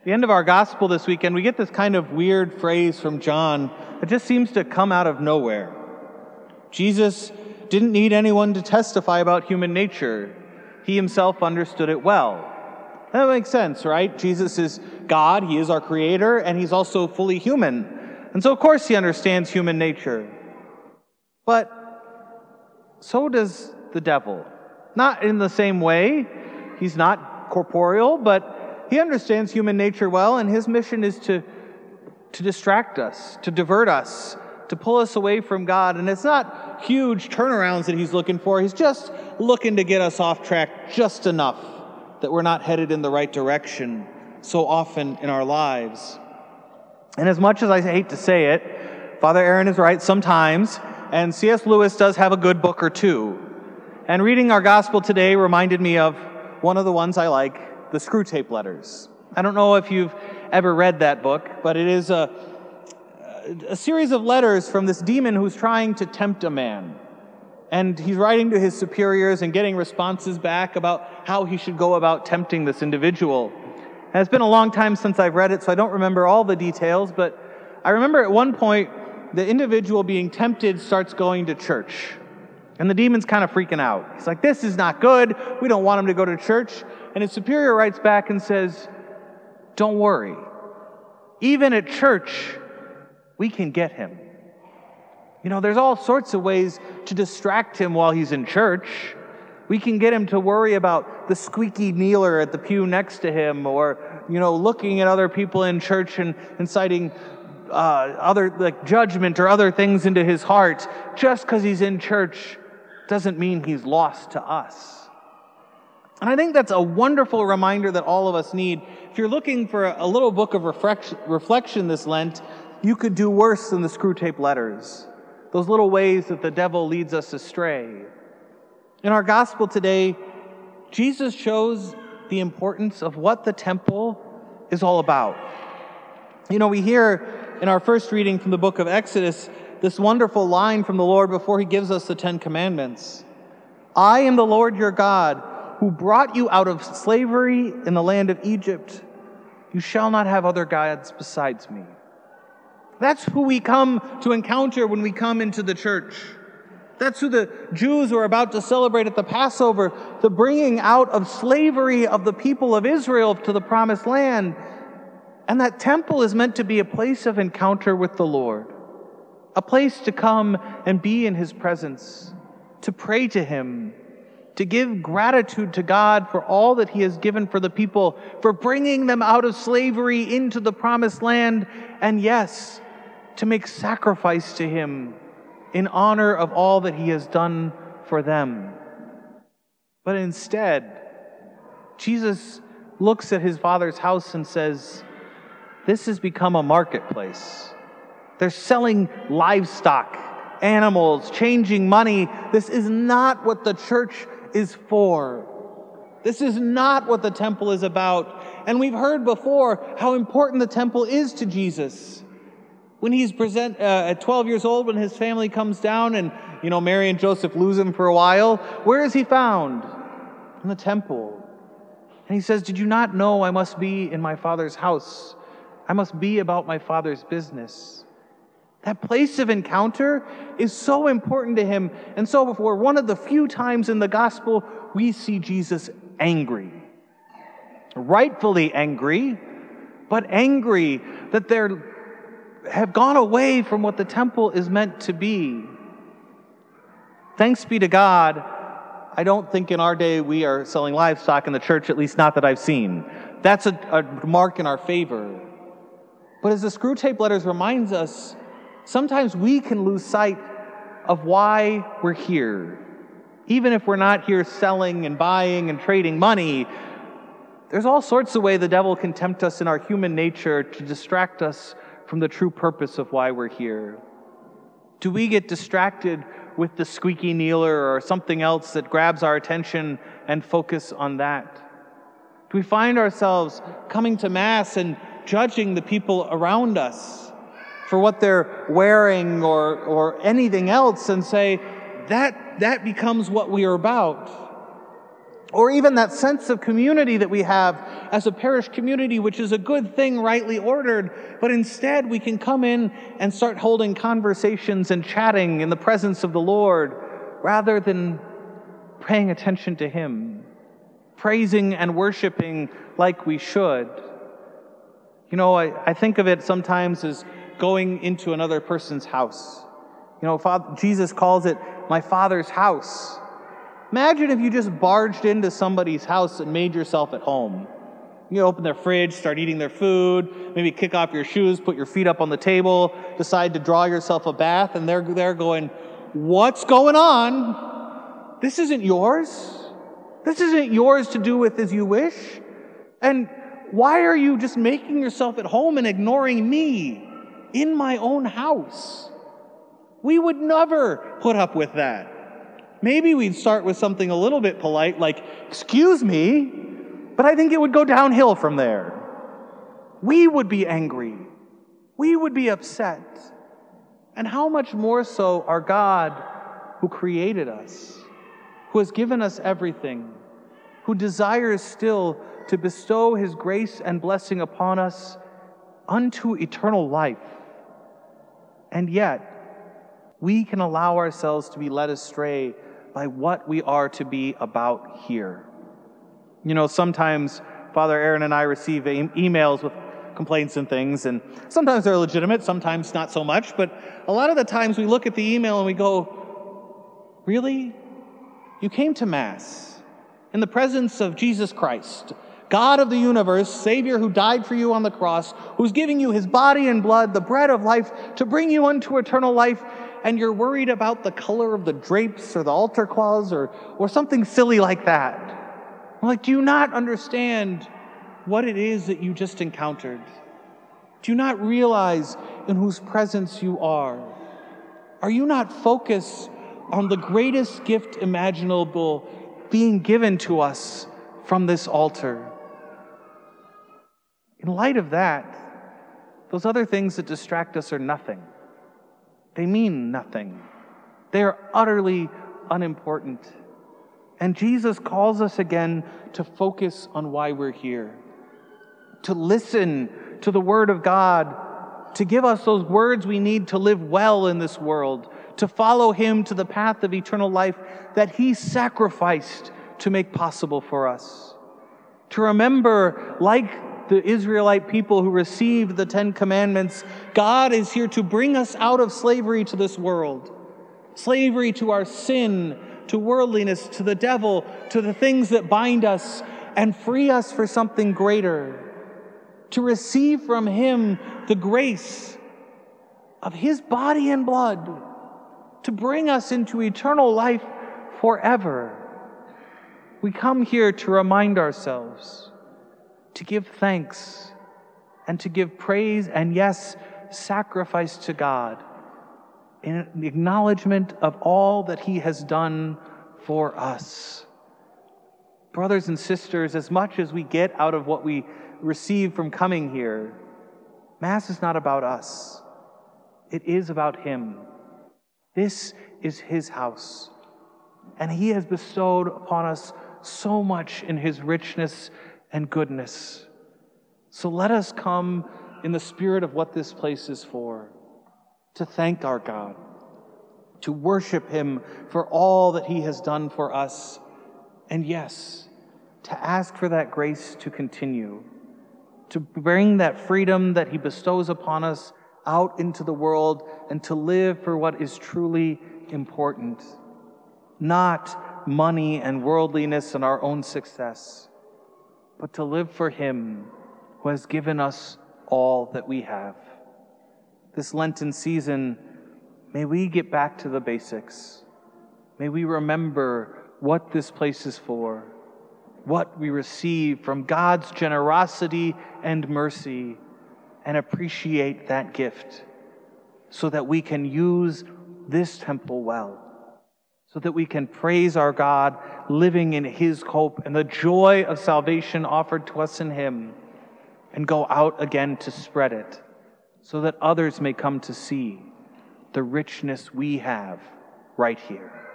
The end of our gospel this weekend, we get this kind of weird phrase from John that just seems to come out of nowhere. Jesus didn't need anyone to testify about human nature. He himself understood it well. That makes sense, right? Jesus is God, he is our creator, and he's also fully human. And so of course he understands human nature. But so does the devil. Not in the same way. He's not corporeal, but he understands human nature well, and his mission is to distract us, to divert us, to pull us away from God. And it's not huge turnarounds that he's looking for. He's just looking to get us off track just enough that we're not headed in the right direction so often in our lives. And as much as I hate to say it, Father Aaron is right sometimes, and C.S. Lewis does have a good book or two. And reading our gospel today reminded me of one of the ones I like, the Screwtape Letters. I don't know if you've ever read that book, but it is a series of letters from this demon who's trying to tempt a man. And he's writing to his superiors and getting responses back about how he should go about tempting this individual. And it's been a long time since I've read it, so I don't remember all the details, but I remember at one point the individual being tempted starts going to church. And the demon's kind of freaking out. He's like, this is not good. We don't want him to go to church. And his superior writes back and says, don't worry. Even at church, we can get him. You know, there's all sorts of ways to distract him while he's in church. We can get him to worry about the squeaky kneeler at the pew next to him, or, looking at other people in church and inciting other judgment or other things into his heart. Just because he's in church doesn't mean he's lost to us. And I think that's a wonderful reminder that all of us need. If you're looking for a little book of reflection this Lent, you could do worse than the Screwtape Letters. Those little ways that the devil leads us astray. In our gospel today, Jesus shows the importance of what the temple is all about. We hear in our first reading from the book of Exodus this wonderful line from the Lord before he gives us the 10 Commandments. I am the Lord your God, who brought you out of slavery in the land of Egypt. You shall not have other gods besides me. That's who we come to encounter when we come into the church. That's who the Jews were about to celebrate at the Passover, the bringing out of slavery of the people of Israel to the promised land. And that temple is meant to be a place of encounter with the Lord, a place to come and be in his presence, to pray to him, to give gratitude to God for all that he has given for the people, for bringing them out of slavery into the promised land, and yes, to make sacrifice to him in honor of all that he has done for them. But instead, Jesus looks at his Father's house and says, this has become a marketplace. They're selling livestock, animals, changing money. This is not what the church is for. This is not what the temple is about. And we've heard before how important the temple is to Jesus. When he's at 12 years old, when his family comes down and, Mary and Joseph lose him for a while, where is he found? In the temple. And he says, did you not know I must be in my Father's house? I must be about my Father's business. That place of encounter is so important to him. And so for one of the few times in the gospel, we see Jesus angry. Rightfully angry, but angry that they have gone away from what the temple is meant to be. Thanks be to God, I don't think in our day we are selling livestock in the church, at least not that I've seen. That's a mark in our favor. But as the Screwtape Letters reminds us, sometimes we can lose sight of why we're here. Even if we're not here selling and buying and trading money, there's all sorts of ways the devil can tempt us in our human nature to distract us from the true purpose of why we're here. Do we get distracted with the squeaky kneeler or something else that grabs our attention and focus on that? Do we find ourselves coming to Mass and judging the people around us for what they're wearing or anything else and say, that becomes what we are about? or even that sense of community that we have as a parish community, which is a good thing, rightly ordered, but instead we can come in and start holding conversations and chatting in the presence of the Lord rather than paying attention to Him, praising and worshiping like we should. You know, I think of it sometimes as going into another person's house. You know, Jesus calls it my Father's house. Imagine if you just barged into somebody's house and made yourself at home. You open their fridge, start eating their food, maybe kick off your shoes, put your feet up on the table, decide to draw yourself a bath, and they're there going, "What's going on? This isn't yours. This isn't yours to do with as you wish. And why are you just making yourself at home and ignoring me in my own house?" We would never put up with that. Maybe we'd start with something a little bit polite, like, "Excuse me," but I think it would go downhill from there. We would be angry. We would be upset. And how much more so our God, who created us, who has given us everything, who desires still to bestow His grace and blessing upon us unto eternal life. And yet, we can allow ourselves to be led astray by what we are to be about here. You know, sometimes Father Aaron and I receive emails with complaints and things, and sometimes they're legitimate, sometimes not so much, but a lot of the times we look at the email and we go, "Really? You came to Mass in the presence of Jesus Christ, God of the universe, Savior who died for you on the cross, who's giving you His body and blood, the bread of life, to bring you unto eternal life, and you're worried about the color of the drapes or the altar cloths or something silly like that." I'm like, do you not understand what it is that you just encountered? Do you not realize in whose presence you are? Are you not focused on the greatest gift imaginable being given to us from this altar? In light of that, those other things that distract us are nothing. They mean nothing. They are utterly unimportant. And Jesus calls us again to focus on why we're here, to listen to the Word of God, to give us those words we need to live well in this world, to follow Him to the path of eternal life that He sacrificed to make possible for us. To remember, like the Israelite people who received the 10 Commandments, God is here to bring us out of slavery to this world, slavery to our sin, to worldliness, to the devil, to the things that bind us, and free us for something greater, to receive from Him the grace of His body and blood, to bring us into eternal life forever. We come here to remind ourselves, to give thanks, and to give praise, and yes, sacrifice to God in acknowledgement of all that He has done for us. Brothers and sisters, as much as we get out of what we receive from coming here, Mass is not about us. It is about Him. This is His house, and He has bestowed upon us so much in His richness and goodness. So let us come in the spirit of what this place is for, to thank our God, to worship Him for all that He has done for us, and yes, to ask for that grace to continue, to bring that freedom that He bestows upon us out into the world and to live for what is truly important, not money and worldliness and our own success, but to live for Him who has given us all that we have. This Lenten season, may we get back to the basics. May we remember what this place is for, what we receive from God's generosity and mercy, and appreciate that gift so that we can use this temple well, so that we can praise our God, living in His hope and the joy of salvation offered to us in Him, and go out again to spread it, so that others may come to see the richness we have right here.